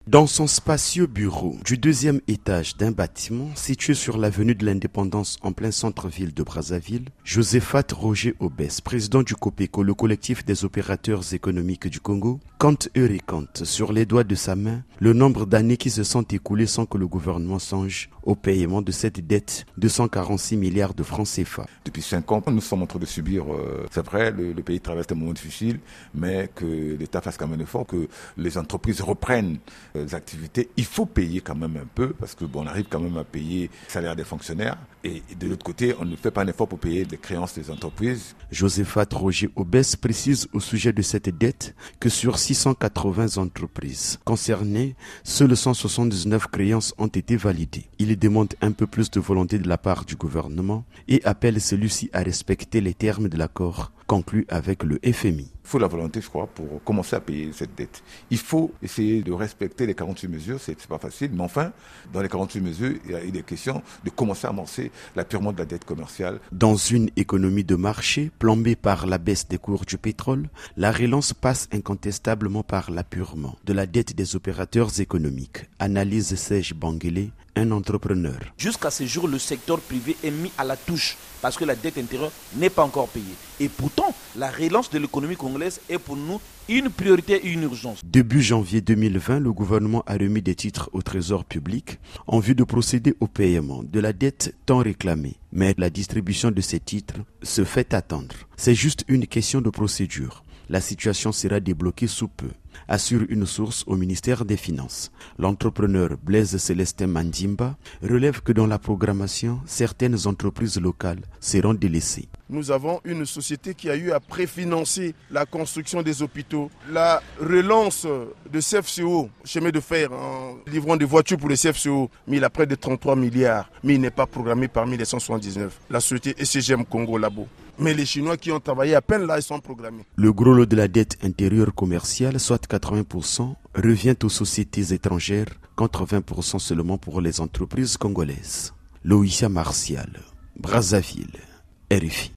Dans son spacieux bureau du deuxième étage d'un bâtiment situé sur l'avenue de l'Indépendance en plein centre-ville de Brazzaville, Josephat Roger Obès, président du COPECO, le collectif des opérateurs économiques du Congo, compte et récompte sur les doigts de sa main le nombre d'années qui se sont écoulées sans que le gouvernement songe au paiement de cette dette de 146 milliards de francs CFA. Depuis 5 ans, nous sommes en train de subir, c'est vrai, le pays traverse des moments difficiles, mais que l'État fasse quand même l'effort, que les entreprises reprennent les activités. Il faut payer quand même un peu, parce que on arrive quand même à payer le salaire des fonctionnaires, et de l'autre côté, on ne fait pas un effort pour payer les créances des entreprises. Josephat Roger Obès précise au sujet de cette dette que sur 680 entreprises concernées, seules 179 créances ont été validées. Il demande un peu plus de volonté de la part du gouvernement et appelle celui-ci à respecter les termes de l'accord conclu avec le FMI. Il faut la volonté, je crois, pour commencer à payer cette dette. Il faut essayer de respecter les 48 mesures, c'est pas facile, mais enfin, dans les 48 mesures, il est question de commencer à amorcer l'apurement de la dette commerciale. Dans une économie de marché plombée par la baisse des cours du pétrole, la relance passe incontestablement par l'apurement de la dette des opérateurs économiques, analyse Serge Banguélé, un entrepreneur. Jusqu'à ce jour, le secteur privé est mis à la touche parce que la dette intérieure n'est pas encore payée. Et pourtant, la relance de l'économie congolaise est pour nous une priorité et une urgence. Début janvier 2020, le gouvernement a remis des titres au trésor public en vue de procéder au paiement de la dette tant réclamée. Mais la distribution de ces titres se fait attendre. C'est juste une question de procédure. La situation sera débloquée sous peu, assure une source au ministère des Finances. L'entrepreneur Blaise Célestin Mandimba relève que dans la programmation, certaines entreprises locales seront délaissées. Nous avons une société qui a eu à préfinancer la construction des hôpitaux, la relance de CFCO, chemin de fer, en livrant des voitures pour les CFCO, mais il a près de 33 milliards, mais il n'est pas programmé parmi les 179. La société SCGM Congo Labo. Mais les Chinois qui ont travaillé à peine là, ils sont programmés. Le gros lot de la dette intérieure commerciale, soit 80%, revient aux sociétés étrangères, contre 20% seulement pour les entreprises congolaises. Loïcia Martial, Brazzaville, RFI.